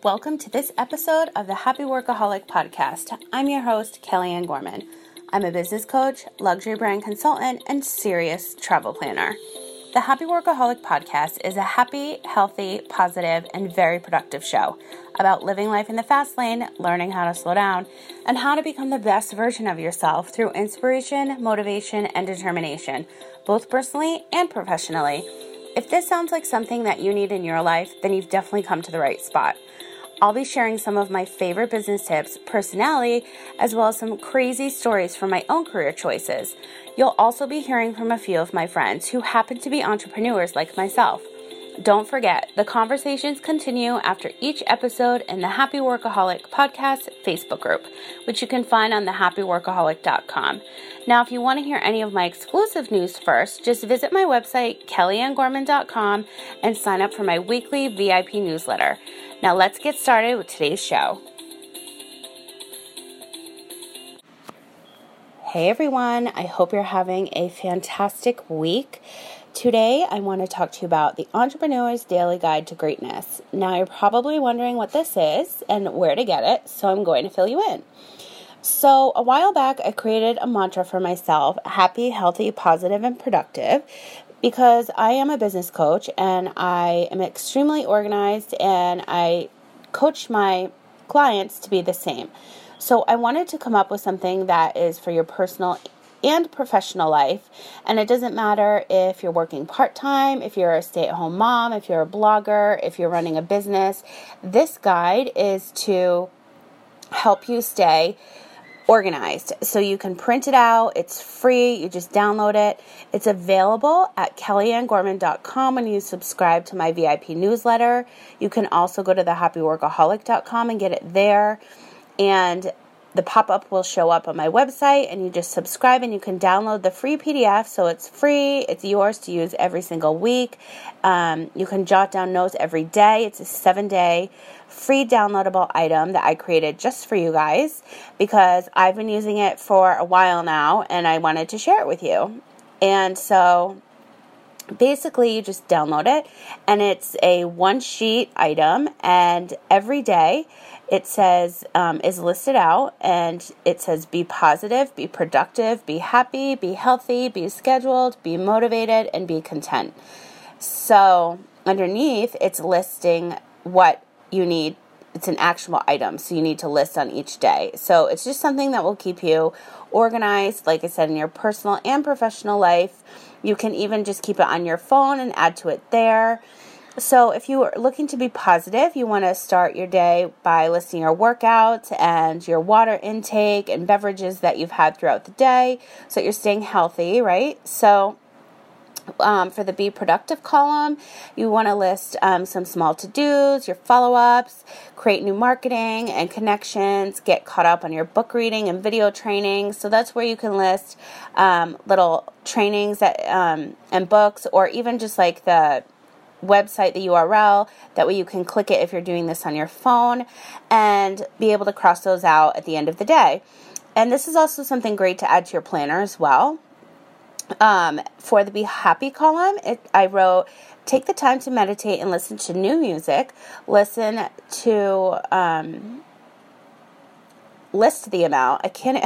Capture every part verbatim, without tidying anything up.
Welcome to this episode of the Happy Workaholic Podcast. I'm your host, Kellyanne Gorman. I'm a business coach, luxury brand consultant, and serious travel planner. The Happy Workaholic Podcast is a happy, healthy, positive, and very productive show about living life in the fast lane, learning how to slow down, and how to become the best version of yourself through inspiration, motivation, and determination, both personally and professionally. If this sounds like something that you need in your life, then you've definitely come to the right spot. I'll be sharing some of my favorite business tips, personality, as well as some crazy stories from my own career choices. You'll also be hearing from a few of my friends who happen to be entrepreneurs like myself. Don't forget, the conversations continue after each episode in the Happy Workaholic Podcast Facebook group, which you can find on the happy workaholic dot com. Now, if you want to hear any of my exclusive news first, just visit my website, kellyanne gorman dot com, and sign up for my weekly V I P newsletter. Now, let's get started with today's show. Hey everyone, I hope you're having a fantastic week. Today, I want to talk to you about the Entrepreneur's Daily Guide to Greatness. Now, you're probably wondering what this is and where to get it, so I'm going to fill you in. So, a while back, I created a mantra for myself, happy, healthy, positive, and productive, because I am a business coach and I am extremely organized and I coach my clients to be the same. So, I wanted to come up with something that is for your personal and professional life, and it doesn't matter if you're working part-time, if you're a stay-at-home mom, if you're a blogger, if you're running a business. This guide is to help you stay organized. So you can print it out. It's free. You just download it. It's available at kellyanne gorman dot com when you subscribe to my V I P newsletter. You can also go to the happy workaholic dot com and get it there. And the pop-up will show up on my website, and you just subscribe and you can download the free P D F. So it's free. It's yours to use every single week. Um, you can jot down notes every day. It's a seven-day free downloadable item that I created just for you guys because I've been using it for a while now, and I wanted to share it with you. And so basically, you just download it, and it's a one-sheet item, and every day it says, um, is listed out, and it says be positive, be productive, be happy, be healthy, be scheduled, be motivated, and be content. So underneath, it's listing what you need. It's an actionable item, so you need to list on each day. So it's just something that will keep you organized, like I said, in your personal and professional life. You can even just keep it on your phone and add to it there. So if you are looking to be positive, you want to start your day by listing your workouts and your water intake and beverages that you've had throughout the day so that you're staying healthy, right? So um, for the be productive column, you want to list um, some small to-dos, your follow-ups, create new marketing and connections, get caught up on your book reading and video training. So that's where you can list um, little trainings that um, and books, or even just like the website, the U R L. That way you can click it if you're doing this on your phone and be able to cross those out at the end of the day. And this is also something great to add to your planner as well. Um, for the Be Happy column, it, I wrote, take the time to meditate and listen to new music. Listen to, um, list the amount. I can't...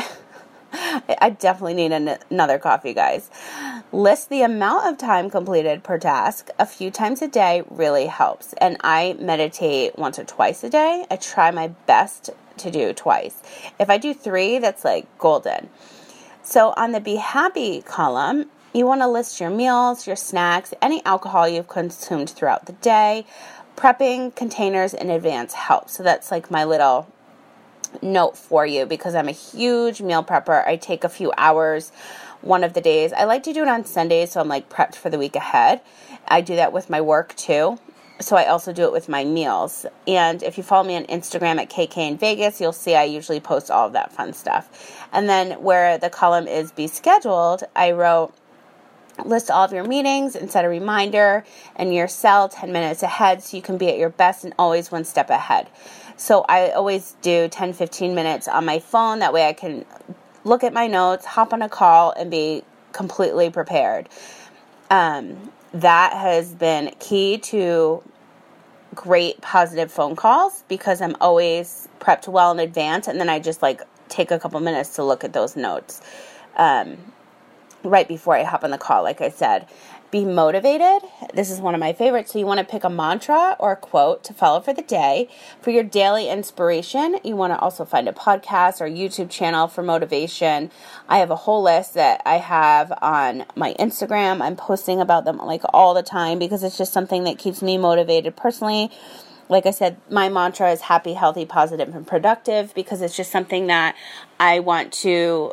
I definitely need an- another coffee, guys. List the amount of time completed per task a few times a day really helps. And I meditate once or twice a day. I try my best to do twice. If I do three, that's like golden. So on the Be Happy column, you want to list your meals, your snacks, any alcohol you've consumed throughout the day. Prepping containers in advance helps. So that's like my little note for you, because I'm a huge meal prepper. I take a few hours one of the days. I like to do it on Sundays, so I'm like prepped for the week ahead. I do that with my work too. So I also do it with my meals. And if you follow me on Instagram at K K in Vegas, you'll see I usually post all of that fun stuff. And then where the column is Be Scheduled, I wrote, list all of your meetings and set a reminder in your cell ten minutes ahead so you can be at your best and always one step ahead. So I always do ten, fifteen minutes on my phone. That way I can look at my notes, hop on a call, and be completely prepared. Um, that has been key to great positive phone calls because I'm always prepped well in advance, and then I just like take a couple minutes to look at those notes um, right before I hop on the call. Like I said, be motivated. This is one of my favorites. So you want to pick a mantra or a quote to follow for the day. For your daily inspiration, you want to also find a podcast or YouTube channel for motivation. I have a whole list that I have on my Instagram. I'm posting about them like all the time because it's just something that keeps me motivated personally. Like I said, my mantra is happy, healthy, positive, and productive because it's just something that I want to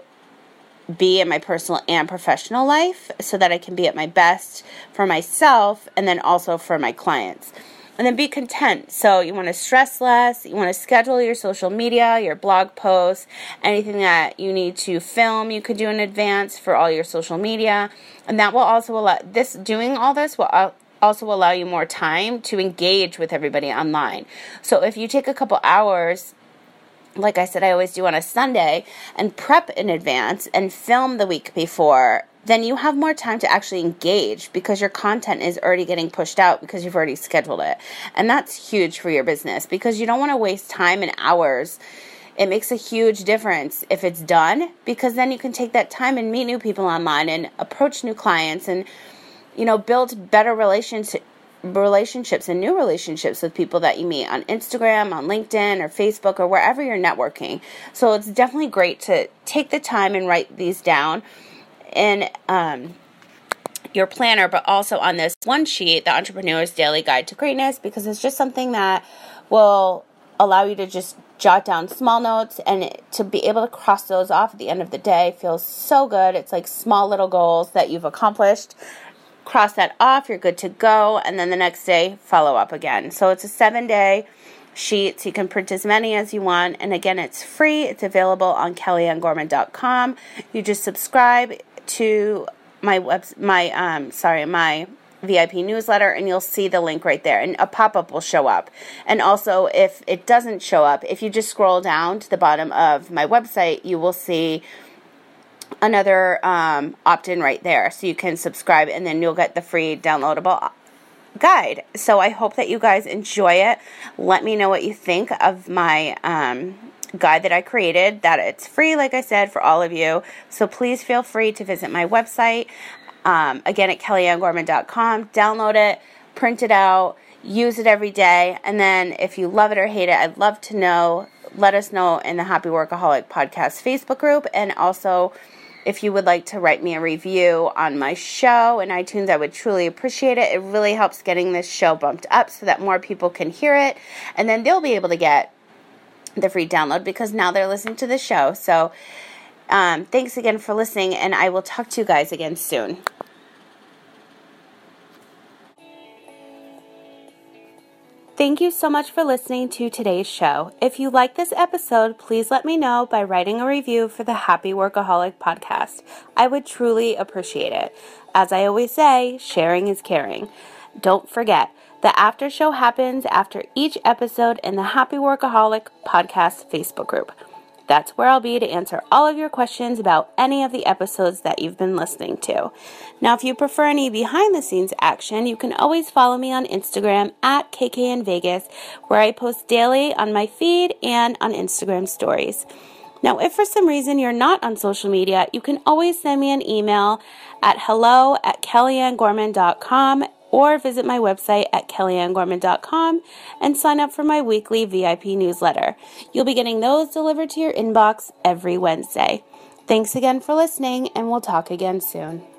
be in my personal and professional life so that I can be at my best for myself and then also for my clients. And then be content. So you want to stress less. You want to schedule your social media, your blog posts, anything that you need to film, you could do in advance for all your social media. And that will also allow this, doing all this will also allow you more time to engage with everybody online. So if you take a couple hours, like I said, I always do on a Sunday, and prep in advance and film the week before, then you have more time to actually engage because your content is already getting pushed out because you've already scheduled it. And that's huge for your business because you don't want to waste time and hours. It makes a huge difference if it's done because then you can take that time and meet new people online and approach new clients and, you know, build better relationships. relationships and new relationships with people that you meet on Instagram, on LinkedIn, or Facebook, or wherever you're networking. So it's definitely great to take the time and write these down in um, your planner, but also on this one sheet, the Entrepreneur's Daily Guide to Greatness, because it's just something that will allow you to just jot down small notes and to be able to cross those off at the end of the day feels so good. It's like small little goals that you've accomplished. Cross that off, you're good to go, and then the next day, follow up again. So it's a seven-day sheet, so you can print as many as you want, and again, it's free. It's available on kellyanne gorman dot com. You just subscribe to my web, my um, sorry, my V I P newsletter, and you'll see the link right there, and a pop-up will show up. And also, if it doesn't show up, if you just scroll down to the bottom of my website, you will see another um, opt-in right there, so you can subscribe and then you'll get the free downloadable guide. So I hope that you guys enjoy it. Let me know what you think of my um, guide that I created, that it's free, like I said, for all of you. So please feel free to visit my website, um, again at kellyanne gorman dot com. Download it, print it out, use it every day, and then if you love it or hate it, I'd love to know. Let us know in the Happy Workaholic Podcast Facebook group, and also if you would like to write me a review on my show in iTunes, I would truly appreciate it. It really helps getting this show bumped up so that more people can hear it, and then they'll be able to get the free download because now they're listening to the show. So um, thanks again for listening, and I will talk to you guys again soon. Thank you so much for listening to today's show. If you like this episode, please let me know by writing a review for the Happy Workaholic Podcast. I would truly appreciate it. As I always say, sharing is caring. Don't forget, the after show happens after each episode in the Happy Workaholic Podcast Facebook group. That's where I'll be to answer all of your questions about any of the episodes that you've been listening to. Now, if you prefer any behind-the-scenes action, you can always follow me on Instagram at K K N Vegas, where I post daily on my feed and on Instagram stories. Now, if for some reason you're not on social media, you can always send me an email at hello at kellyanne gorman dot com or visit my website at kellyanne gorman dot com and sign up for my weekly V I P newsletter. You'll be getting those delivered to your inbox every Wednesday. Thanks again for listening, and we'll talk again soon.